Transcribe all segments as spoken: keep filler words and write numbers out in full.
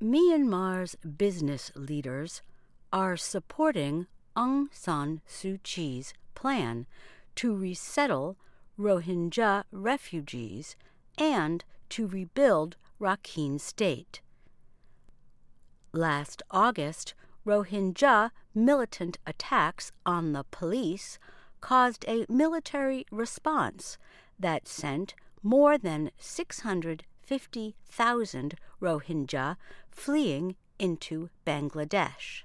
Myanmar's business leaders are supporting Aung San Suu Kyi's plan to resettle Rohingya refugees and to rebuild Rakhine State. Last August, Rohingya militant attacks on the police caused a military response that sent more than six hundred fifty thousand Rohingya fleeing into Bangladesh.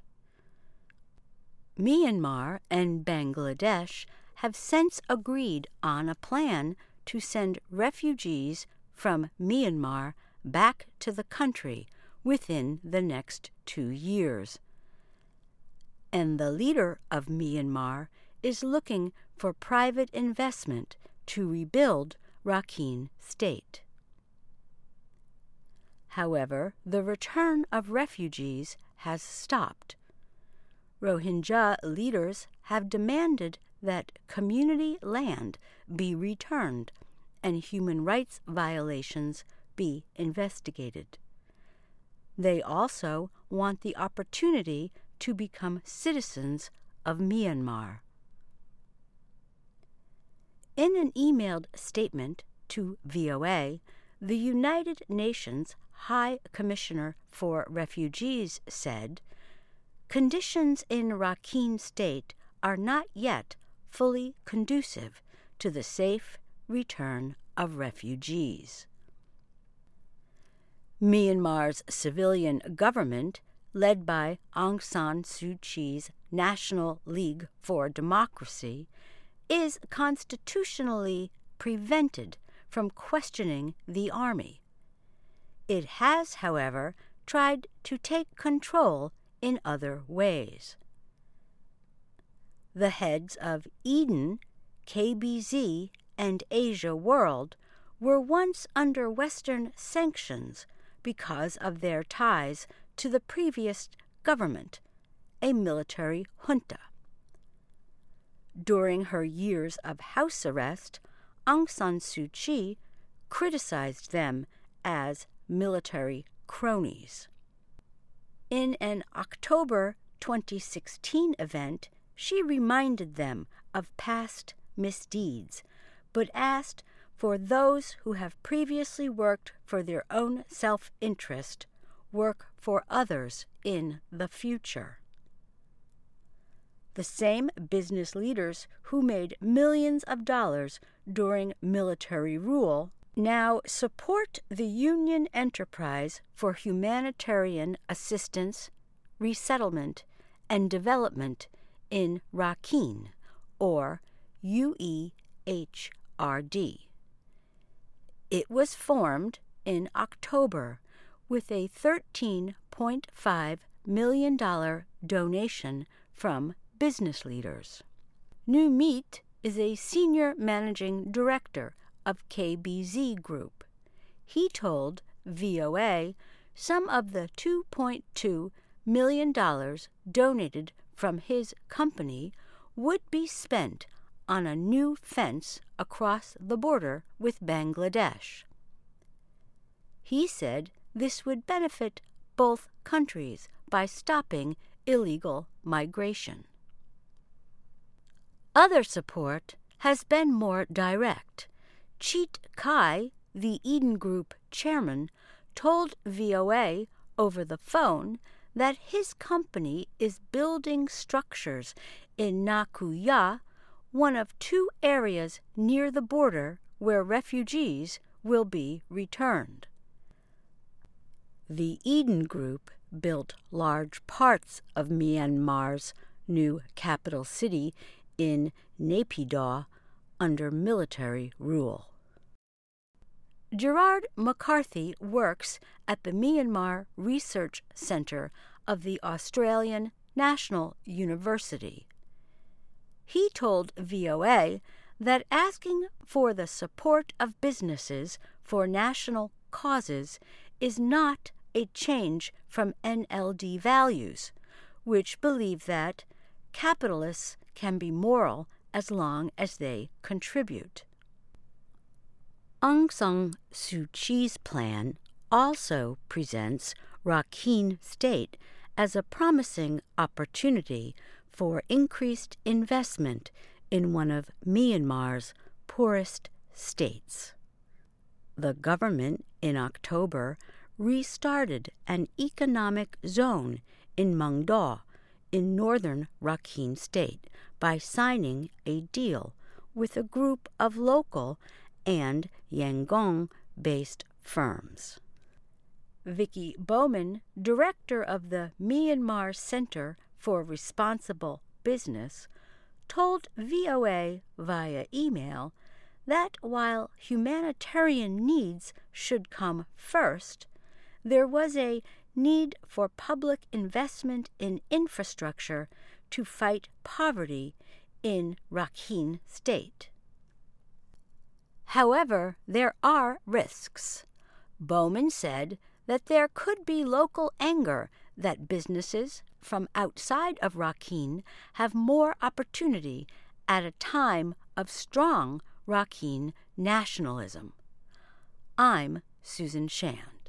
Myanmar and Bangladesh have since agreed on a plan to send refugees from Myanmar back to the country within the next two years. And the leader of Myanmar is looking for private investment to rebuild Rakhine State. However, the return of refugees has stopped. Rohingya leaders have demanded that community land be returned and human rights violations be investigated. They also want the opportunity to become citizens of Myanmar. In an emailed statement to V O A, the United Nations High Commissioner for Refugees said, "Conditions in Rakhine State are not yet fully conducive to the safe return of refugees." Myanmar's civilian government, led by Aung San Suu Kyi's National League for Democracy, is constitutionally prevented from questioning the army. It has, however, tried to take control in other ways. The heads of Eden, K B Z, and Asia World were once under Western sanctions because of their ties to the previous government, a military junta. During her years of house arrest, Aung San Suu Kyi criticized them as military cronies. In an October twenty sixteen event, she reminded them of past misdeeds, but asked for those who have previously worked for their own self-interest work for others in the future. The same business leaders who made millions of dollars during military rule now support the Union Enterprise for Humanitarian Assistance, Resettlement, and Development in Rakhine, or U E H R D. It was formed in October with a thirteen point five million dollars donation from business leaders. Nu Meet is a senior managing director of K B Z Group. He told V O A some of the two point two million dollars donated from his company would be spent on a new fence across the border with Bangladesh. He said this would benefit both countries by stopping illegal migration. Other support has been more direct. Cheet Kai, the Eden Group chairman, told V O A over the phone that his company is building structures in Nakuya, one of two areas near the border where refugees will be returned. The Eden Group built large parts of Myanmar's new capital city in Naypyidaw under military rule. Gerard McCarthy works at the Myanmar Research Centre of the Australian National University. He told V O A that asking for the support of businesses for national causes is not a change from N L D values, which believe that capitalists can be moral as long as they contribute. Aung San Suu Kyi's plan also presents Rakhine State as a promising opportunity for increased investment in one of Myanmar's poorest states. The government in October restarted an economic zone in Mangdaw in northern Rakhine State by signing a deal with a group of local and Yangon-based firms. Vicky Bowman, director of the Myanmar Center for Responsible Business, told V O A via email that while humanitarian needs should come first, there was a need for public investment in infrastructure to fight poverty in Rakhine State. However, there are risks. Bowman said that there could be local anger that businesses from outside of Rakhine have more opportunity at a time of strong Rakhine nationalism. I'm Susan Shand.